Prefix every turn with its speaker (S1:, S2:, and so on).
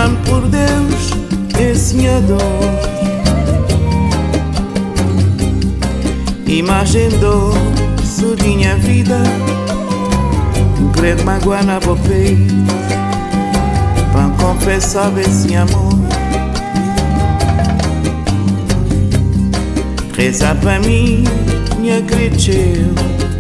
S1: jurando por Deus, esse dor. Imagem doce de minha vida, credo magoar na boca para confessar esse amor. Reza para mim, minha cresceu,